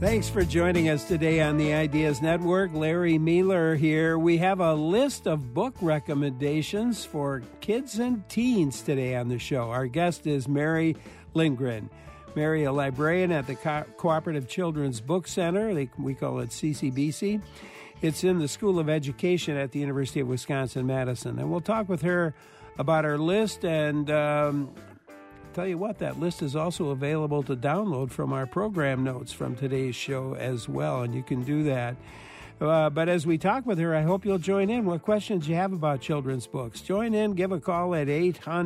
Thanks for joining us today on the Ideas Network. Larry Mueller here. We have a list of book recommendations for kids and teens today on the show. Our guest is Mary Lindgren. Mary, a librarian at the Cooperative Children's Book Center. We call it CCBC. It's in the School of Education at the University of Wisconsin-Madison. And we'll talk with her about her list and tell you what, that list is also available to download from our program notes from today's show as well, and you can do that. But as we talk with her, I hope you'll join in. What questions you have about children's books? Join in, give a call at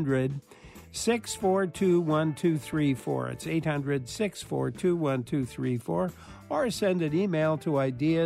800-642-1234. It's 800-642-1234, or send an email to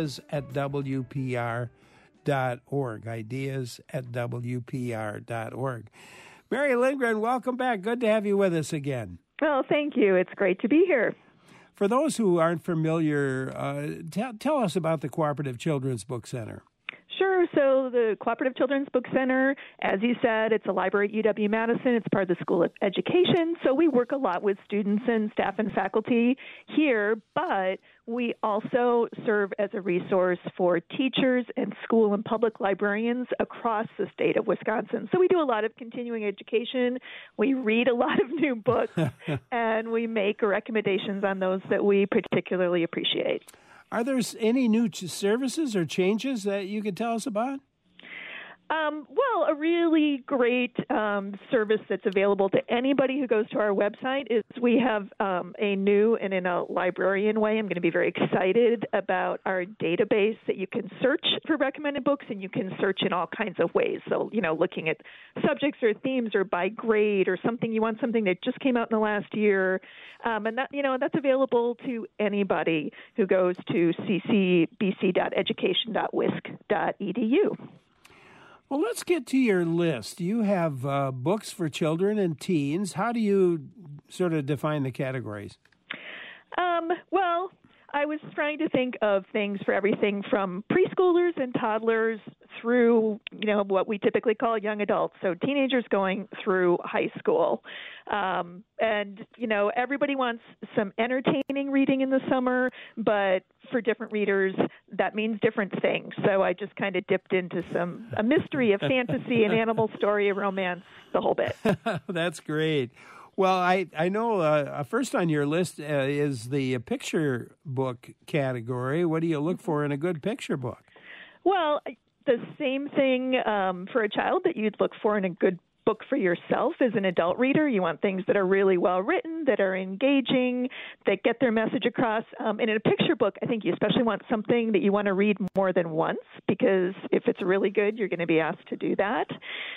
ideas@wpr.org, ideas@wpr.org. Mary Lindgren, welcome back. Good to have you with us again. Well, thank you. It's great to be here. For those who aren't familiar, tell us about the Cooperative Children's Book Center. Sure. So the Cooperative Children's Book Center, as you said, it's a library at UW-Madison. It's part of the School of Education. So we work a lot with students and staff and faculty here, but we also serve as a resource for teachers and school and public librarians across the state of Wisconsin. So we do a lot of continuing education. We read a lot of new books, and we make recommendations on those that we particularly appreciate. Are there any new services or changes that you could tell us about? Well, a really great service that's available to anybody who goes to our website is we have a new, and in a librarian way, I'm going to be very excited about our database that you can search for recommended books, and you can search in all kinds of ways. So, looking at subjects or themes or by grade or something, you want something that just came out in the last year. And that, that's available to anybody who goes to ccbc.education.wisc.edu. Well, let's get to your list. You have books for children and teens. How do you sort of define the categories? Well, I was trying to think of things for everything from preschoolers and toddlers through, what we typically call young adults, so teenagers going through high school. And everybody wants some entertaining reading in the summer, but for different readers, that means different things. So I just kind of dipped into a mystery, a fantasy, an animal story, a romance, the whole bit. That's great. Well, I know first on your list is the picture book category. What do you look for in a good picture book? Well, the same thing for a child that you'd look for in a good book for yourself as an adult reader. You want things that are really well written, that are engaging, that get their message across. And in a picture book, I think you especially want something that you want to read more than once, because if it's really good, you're going to be asked to do that.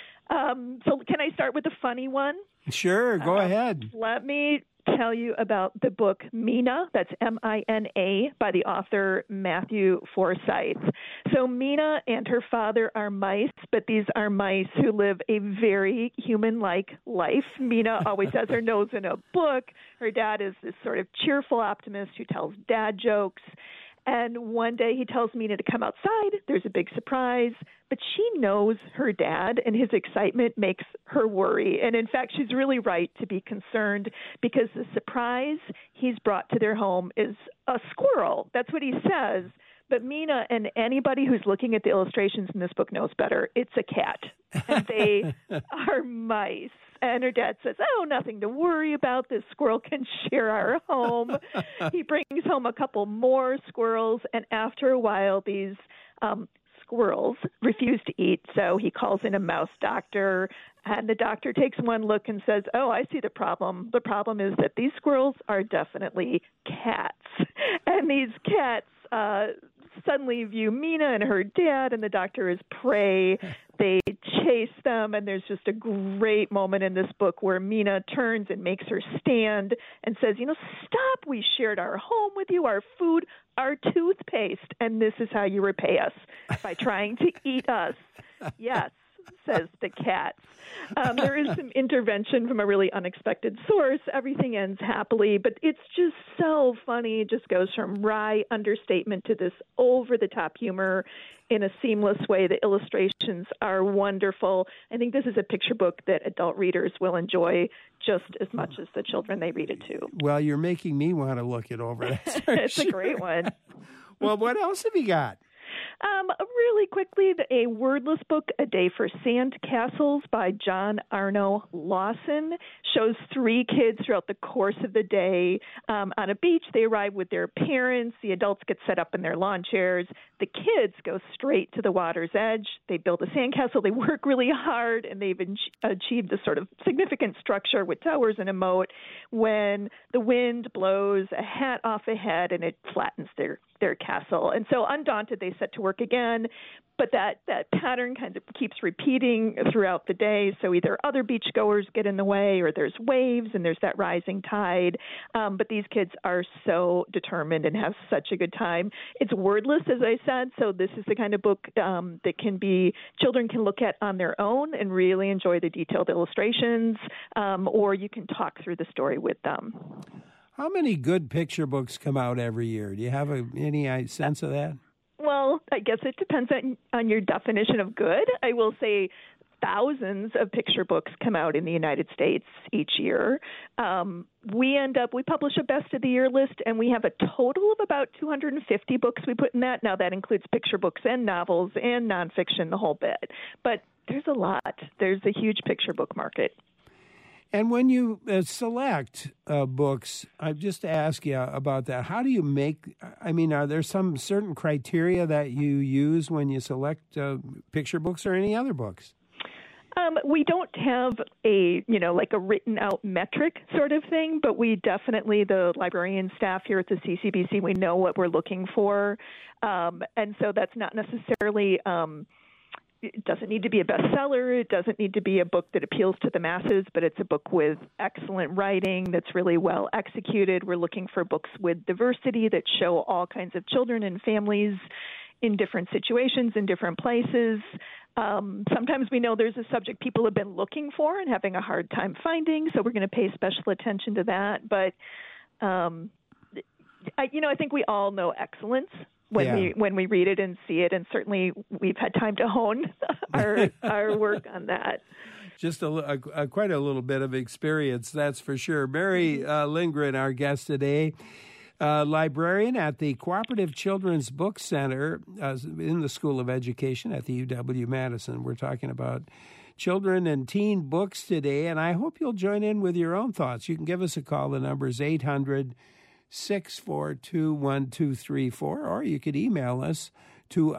So can I start with a funny one? Sure, go ahead. Let me tell you about the book Mina, that's M-I-N-A, by the author Matthew Forsyth. So Mina and her father are mice, but these are mice who live a very human-like life. Mina always has her nose in a book. Her dad is this sort of cheerful optimist who tells dad jokes. And one day he tells Mina to come outside. There's a big surprise, but she knows her dad, and his excitement makes her worry. And in fact, she's really right to be concerned, because the surprise he's brought to their home is a squirrel. That's what he says. But Mina and anybody who's looking at the illustrations in this book knows better. It's a cat, and they are mice. And her dad says, oh, nothing to worry about. This squirrel can share our home. He brings home a couple more squirrels, and after a while, these squirrels refuse to eat. So he calls in a mouse doctor, and the doctor takes one look and says, oh, I see the problem. The problem is that these squirrels are definitely cats. And these cats suddenly view Mina and her dad and the doctor as prey. They chase them, and there's just a great moment in this book where Mina turns and makes her stand and says, stop, we shared our home with you, our food, our toothpaste, and this is how you repay us, by trying to eat us. Yes, says the cats. There is some intervention from a really unexpected source. Everything ends happily, but it's just so funny. It just goes from wry understatement to this over-the-top humor in a seamless way. The illustrations are wonderful. I think this is a picture book that adult readers will enjoy just as much as the children they read it to. Well, you're making me want to look it over. That's for It's sure. a great one. Well, what else have you got? Really quickly, a wordless book, A Day for Sand Castles by John Arno Lawson, shows three kids throughout the course of the day on a beach. They arrive with their parents. The adults get set up in their lawn chairs. The kids go straight to the water's edge. They build a sandcastle. They work really hard, and they've achieved this sort of significant structure with towers and a moat when the wind blows a hat off a head and it flattens their castle. And so undaunted, they set to work again. But that pattern kind of keeps repeating throughout the day. So either other beachgoers get in the way, or there's waves and there's that rising tide. But these kids are so determined and have such a good time. It's wordless, as I said. So this is the kind of book that children can look at on their own and really enjoy the detailed illustrations, or you can talk through the story with them. How many good picture books come out every year? Do you have any sense of that? Well, I guess it depends on your definition of good. I will say thousands of picture books come out in the United States each year. We publish a best of the year list, and we have a total of about 250 books we put in that. Now, that includes picture books and novels and nonfiction, the whole bit. But there's a lot. There's a huge picture book market. And when you select books, I just ask you about that. How do you are there some certain criteria that you use when you select picture books or any other books? We don't have a written out metric sort of thing, but we definitely, the librarian staff here at the CCBC, we know what we're looking for. And so that's not necessarily, it doesn't need to be a bestseller. It doesn't need to be a book that appeals to the masses, but it's a book with excellent writing that's really well executed. We're looking for books with diversity that show all kinds of children and families in different situations, in different places. Sometimes we know there's a subject people have been looking for and having a hard time finding, so we're going to pay special attention to that. But, I think we all know excellence when we read it and see it, and certainly we've had time to hone our work on that. Just quite a little bit of experience, that's for sure. Mary Lindgren, our guest today, librarian at the Cooperative Children's Book Center in the School of Education at the UW-Madison. We're talking about children and teen books today, and I hope you'll join in with your own thoughts. You can give us a call. The number is 800-642-1234, or you could email us to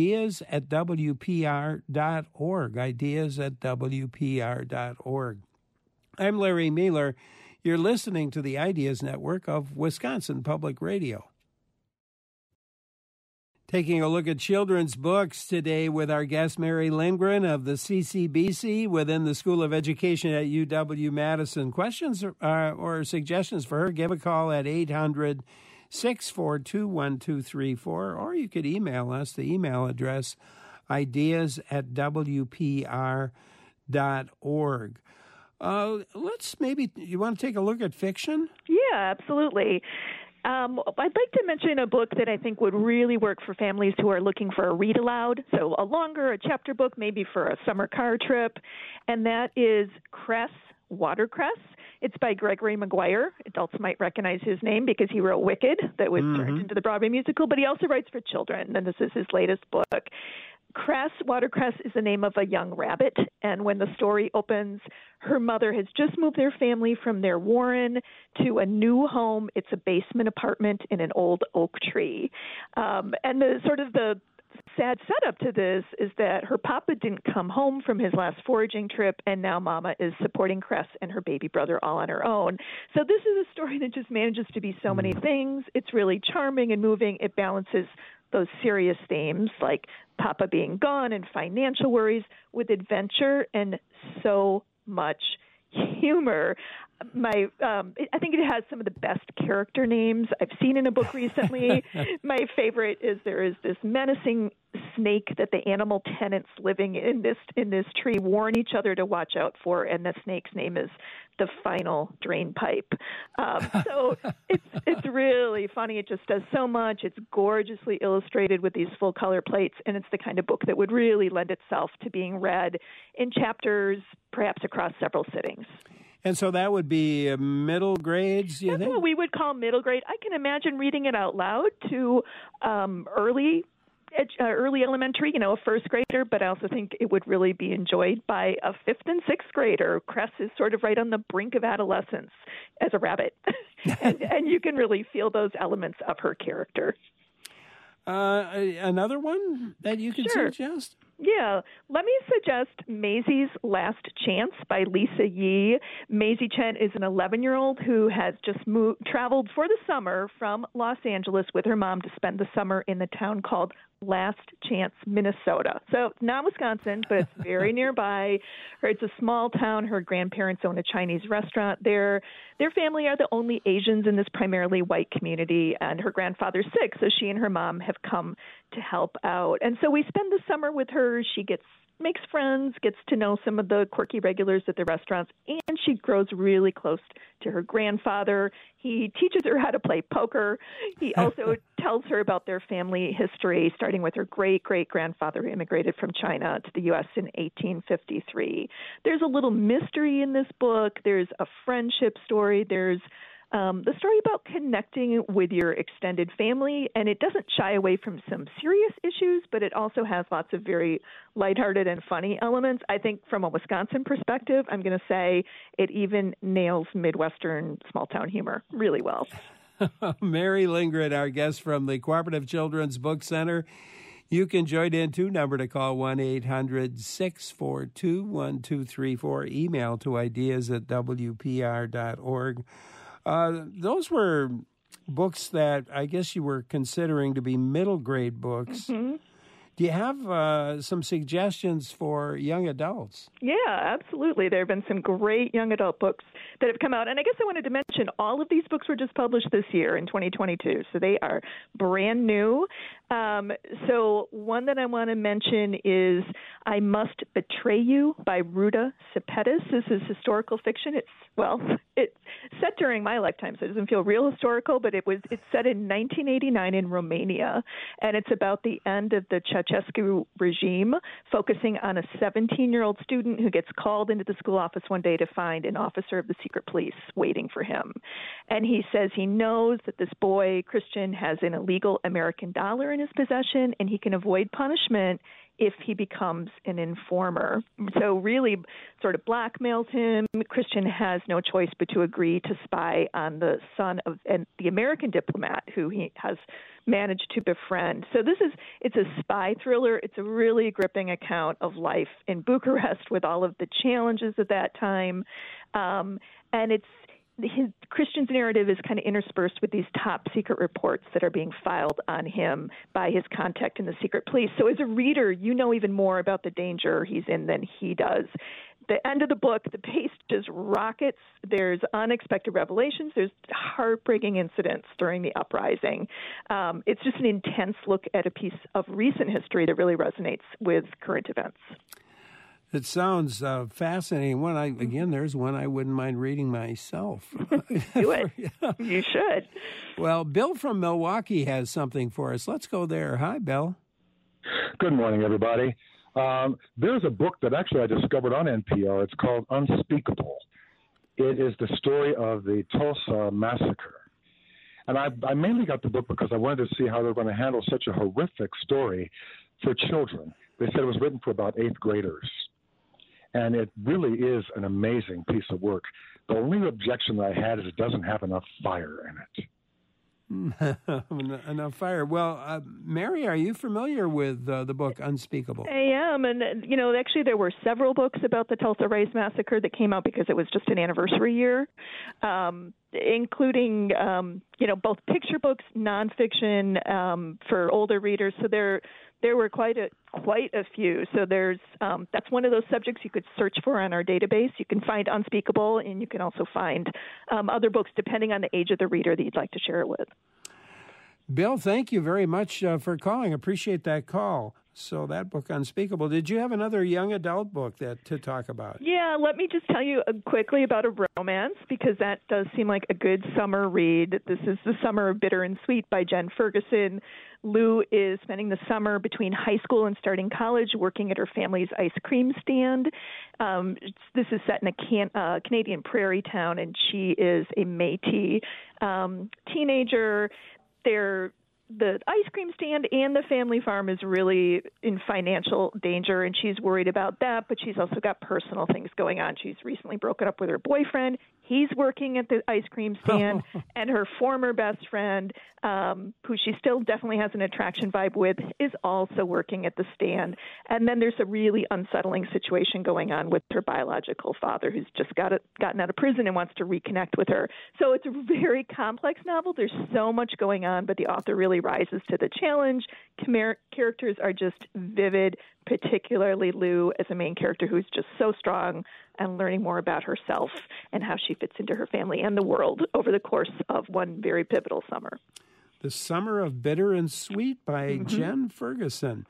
ideas@wpr.org, ideas@wpr.org. I'm Larry Mehler. You're listening to the Ideas Network of Wisconsin Public Radio. Taking a look at children's books today with our guest, Mary Lindgren of the CCBC within the School of Education at UW-Madison. Questions or suggestions for her, give a call at 800-642-1234, or you could email us. The email address, ideas@wpr.org. You want to take a look at fiction? Yeah, absolutely. I'd like to mention a book that I think would really work for families who are looking for a read aloud, so a chapter book, maybe for a summer car trip, and that is Cress, Watercress. It's by Gregory Maguire. Adults might recognize his name because he wrote Wicked, that was turned into the Broadway musical, but he also writes for children, and this is his latest book. Cress, Watercress, is the name of a young rabbit, and when the story opens, her mother has just moved their family from their warren to a new home. It's a basement apartment in an old oak tree. And the sad setup to this is that her papa didn't come home from his last foraging trip, and now Mama is supporting Cress and her baby brother all on her own. So this is a story that just manages to be so many things. It's really charming and moving. It balances those serious themes like Papa being gone and financial worries with adventure and so much humor. I think it has some of the best character names I've seen in a book recently. My favorite is there is this menacing snake that the animal tenants living in this tree warn each other to watch out for, and the snake's name is the final drain pipe. So it's really funny. It just does so much. It's gorgeously illustrated with these full color plates, and it's the kind of book that would really lend itself to being read in chapters, perhaps across several sittings. And so that would be middle grades, you think? That's what we would call middle grade. I can imagine reading it out loud to early elementary, a first grader, but I also think it would really be enjoyed by a fifth and sixth grader. Cress is sort of right on the brink of adolescence as a rabbit, and you can really feel those elements of her character. Another one that you could suggest? Yeah. Let me suggest Maisie's Last Chance by Lisa Yee. Maisie Chen is an 11-year-old who has just traveled for the summer from Los Angeles with her mom to spend the summer in the town called Last Chance, Minnesota. So not Wisconsin, but it's very nearby. It's a small town. Her grandparents own a Chinese restaurant there. Their family are the only Asians in this primarily white community, and her grandfather's sick, so she and her mom have come to help out. And so we spend the summer with her. She makes friends, gets to know some of the quirky regulars at the restaurants, and she grows really close to her grandfather. He teaches her how to play poker. He also tells her about their family history, starting with her great-great-grandfather who immigrated from China to the U.S. in 1853. There's a little mystery in this book. There's a friendship story. There's the story about connecting with your extended family, and it doesn't shy away from some serious issues, but it also has lots of very lighthearted and funny elements. I think from a Wisconsin perspective, I'm going to say it even nails Midwestern small-town humor really well. Mary Lindgren, our guest from the Cooperative Children's Book Center. You can join in, too. Number to call, 1-800-642-1234. Email to ideas@wpr.org. Those were books that I guess you were considering to be middle grade books. Mm-hmm. Do you have some suggestions for young adults? Yeah, absolutely. There have been some great young adult books that have come out. And I guess I wanted to mention all of these books were just published this year in 2022. So they are brand new. So one that I want to mention is I Must Betray You by Ruta Sepetys. This is historical fiction. It's set during my lifetime, so it doesn't feel real historical, but it's set in 1989 in Romania, and it's about the end of the Ceausescu regime, focusing on a 17-year-old student who gets called into the school office one day to find an officer of the secret police waiting for him. And he says he knows that this boy, Christian, has an illegal American dollar in his possession, and he can avoid punishment if he becomes an informer. So really sort of blackmails him. Christian has no choice but to agree to spy on the son of the American diplomat who he has managed to befriend. So it's a spy thriller. It's a really gripping account of life in Bucharest with all of the challenges of that time. And Christian's narrative is kind of interspersed with these top secret reports that are being filed on him by his contact in the secret police. So as a reader, you know even more about the danger he's in than he does. The end of the book, the pace just rockets. There's unexpected revelations. There's heartbreaking incidents during the uprising. It's just an intense look at a piece of recent history that really resonates with current events. It sounds fascinating. There's one I wouldn't mind reading myself. Do it. Yeah. You should. Well, Bill from Milwaukee has something for us. Let's go there. Hi, Bill. Good morning, everybody. There's a book that actually I discovered on NPR. It's called Unspeakable. It is the story of the Tulsa massacre. And I mainly got the book because I wanted to see how they're going to handle such a horrific story for children. They said it was written for about 8th graders. And it really is an amazing piece of work. The only objection that I had is it doesn't have enough fire in it. Enough fire. Well, Mary, are you familiar with the book Unspeakable? I am. And, actually there were several books about the Tulsa Race Massacre that came out because it was just an anniversary year, including, both picture books, nonfiction for older readers. So there were quite a few. So there's that's one of those subjects you could search for on our database. You can find Unspeakable, and you can also find other books depending on the age of the reader that you'd like to share it with. Bill, thank you very much for calling. Appreciate that call. So that book, Unspeakable. Did you have another young adult book to talk about? Yeah, let me just tell you quickly about a romance, because that does seem like a good summer read. This is The Summer of Bitter and Sweet by Jen Ferguson. Lou is spending the summer between high school and starting college working at her family's ice cream stand. This is set in a Canadian prairie town, and she is a Métis teenager. The ice cream stand and the family farm is really in financial danger, and she's worried about that, but she's also got personal things going on. She's recently broken up with her boyfriend. He's working at the ice cream stand, and her former best friend, who she still definitely has an attraction vibe with, is also working at the stand. And then there's a really unsettling situation going on with her biological father, who's just gotten out of prison and wants to reconnect with her. So it's a very complex novel. There's so much going on, but the author really rises to the challenge. Characters are just vivid, particularly Lou as a main character who's just so strong, and learning more about herself and how she fits into her family and the world over the course of one very pivotal summer. The Summer of Bitter and Sweet by Jen Ferguson.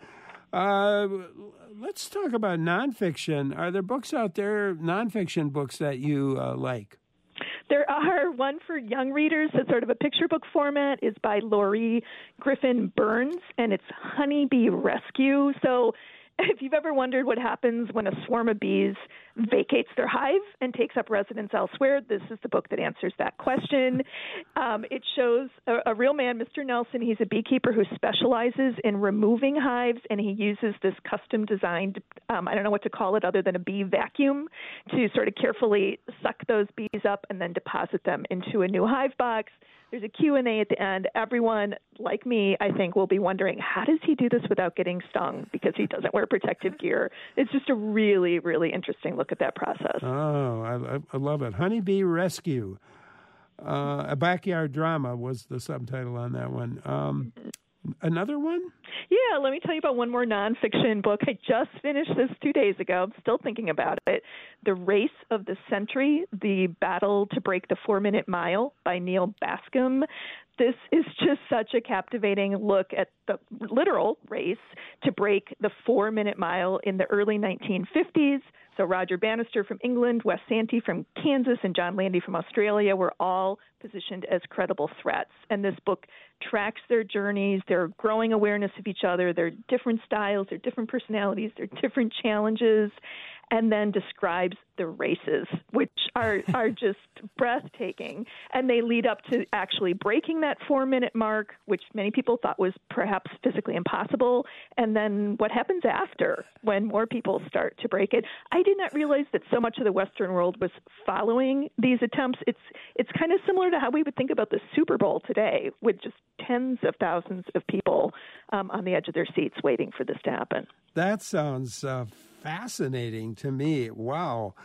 Let's talk about nonfiction. Are there books out there, nonfiction books, that you like? There are. One for young readers that's sort of a picture book format is by Laurie Griffin Burns, and it's Honeybee Rescue. So if you've ever wondered what happens when a swarm of bees vacates their hive and takes up residence elsewhere, this is the book that answers that question. It shows a real man, Mr. Nelson. He's a beekeeper who specializes in removing hives, and he uses this custom-designed, I don't know what to call it other than a bee vacuum, to sort of carefully suck those bees up and then deposit them into a new hive box. There's a Q&A at the end. Everyone, like me, I think, will be wondering, how does he do this without getting stung? Because he doesn't wear protective gear. It's just a really, really interesting look at that process. Oh, I love it. Honeybee Rescue. A Backyard Drama was the subtitle on that one. Another one? Yeah, let me tell you about one more nonfiction book. I just finished this 2 days ago. I'm still thinking about it. The Race of the Century, The Battle to Break the 4-Minute Mile by Neil Bascom. This is just such a captivating look at the literal race to break the 4-minute mile in the early 1950s. So Roger Bannister from England, Wes Santee from Kansas, and John Landy from Australia were all positioned as credible threats. And this book tracks their journeys, their growing awareness of each other, their different styles, their different personalities, their different challenges, and then describes the races, which are just breathtaking. And they lead up to actually breaking that 4-minute mark, which many people thought was perhaps physically impossible. And then what happens after when more people start to break it. I did not realize that so much of the Western world was following these attempts. It's kind of similar to how we would think about the Super Bowl today, with just tens of thousands of people on the edge of their seats waiting for this to happen. That sounds fascinating to me. Wow.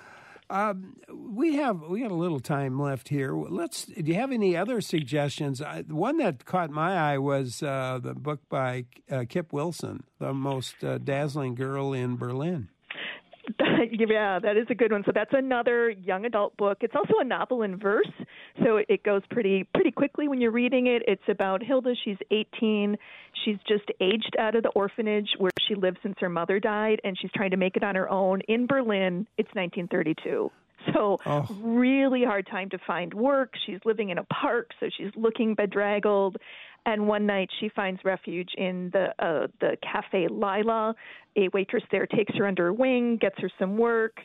We got a little time left here. Do you have any other suggestions? One that caught my eye was the book by Kip Wilson, The Most Dazzling Girl in Berlin. Yeah, that is a good one. So that's another young adult book. It's also a novel in verse, so it goes pretty quickly when you're reading it. It's about Hilda. She's 18. She's just aged out of the orphanage where she lived since her mother died, and she's trying to make it on her own in Berlin. It's 1932. So really hard time to find work. She's living in a park, so she's looking bedraggled. And one night she finds refuge in the Cafe Lila. A waitress there takes her under her wing, gets her some work.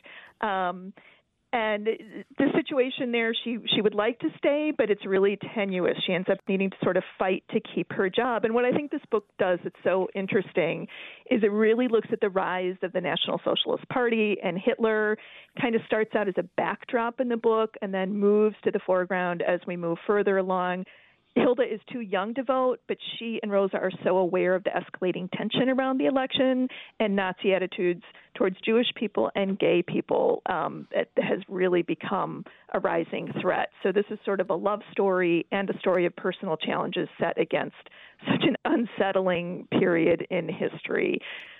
And the situation there, she would like to stay, but it's really tenuous. She ends up needing to sort of fight to keep her job. And what I think this book does that's so interesting is it really looks at the rise of the National Socialist Party and Hitler. Kind of starts out as a backdrop in the book and then moves to the foreground as we move further along. Hilda is too young to vote, but she and Rosa are so aware of the escalating tension around the election and Nazi attitudes towards Jewish people and gay people. It has really become a rising threat. So this is sort of a love story and a story of personal challenges set against such an unsettling period in history.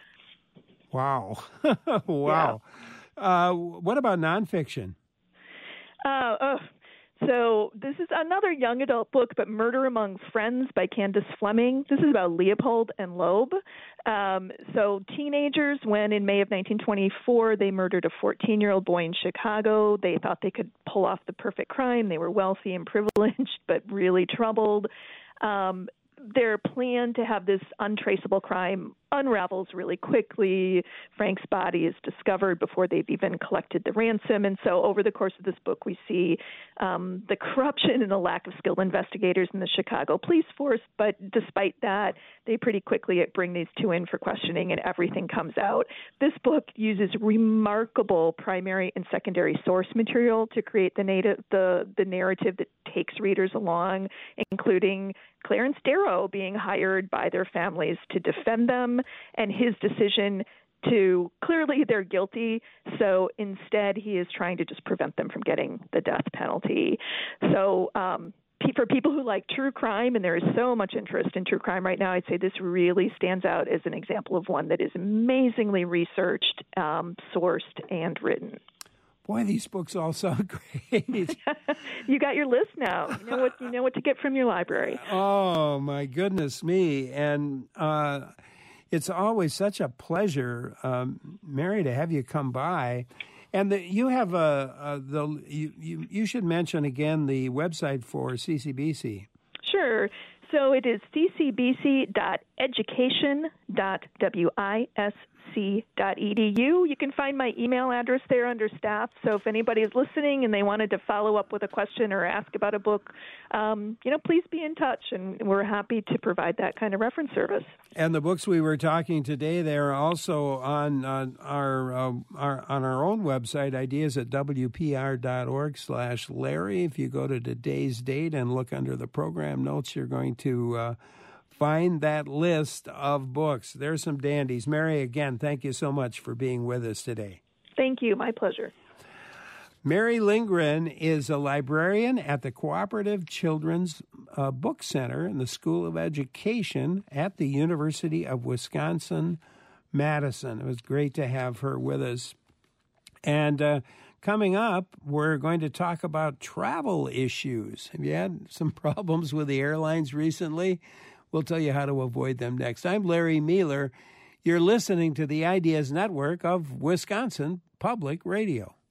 Wow. Wow. Yeah. What about nonfiction? So this is another young adult book, but Murder Among Friends by Candace Fleming. This is about Leopold and Loeb. So teenagers, when in May of 1924, they murdered a 14-year-old boy in Chicago. They thought they could pull off the perfect crime. They were wealthy and privileged, but really troubled. Their plan to have this untraceable crime unravels really quickly. Frank's body is discovered before they've even collected the ransom. And so over the course of this book, we see the corruption and the lack of skilled investigators in the Chicago police force. But despite that, they pretty quickly bring these two in for questioning, and everything comes out. This book uses remarkable primary and secondary source material to create the narrative that takes readers along, including Clarence Darrow being hired by their families to defend them, and his decision to clearly they're guilty, so instead he is trying to just prevent them from getting the death penalty. So for people who like true crime, and there is so much interest in true crime right now, I'd say this really stands out as an example of one that is amazingly researched, sourced, and written. Boy, these books all sound great. You got your list now. You know what to get from your library. Oh, my goodness me. And it's always such a pleasure, Mary, to have you come by. And you have you should mention again the website for CCBC. Sure. So it is ccbc.education.wisc.edu. You can find my email address there under staff. So if anybody is listening and they wanted to follow up with a question or ask about a book, please be in touch, and we're happy to provide that kind of reference service. And the books we were talking today, they're also on our own website, ideas@wpr.org/Larry. If you go to today's date and look under the program notes, you're going to find that list of books. There's some dandies. Mary, again, thank you so much for being with us today. Thank you. My pleasure. Mary Lindgren is a librarian at the Cooperative Children's Book Center in the School of Education at the University of Wisconsin-Madison. It was great to have her with us. And coming up, we're going to talk about travel issues. Have you had some problems with the airlines recently? We'll tell you how to avoid them next. I'm Larry Mealer. You're listening to the Ideas Network of Wisconsin Public Radio.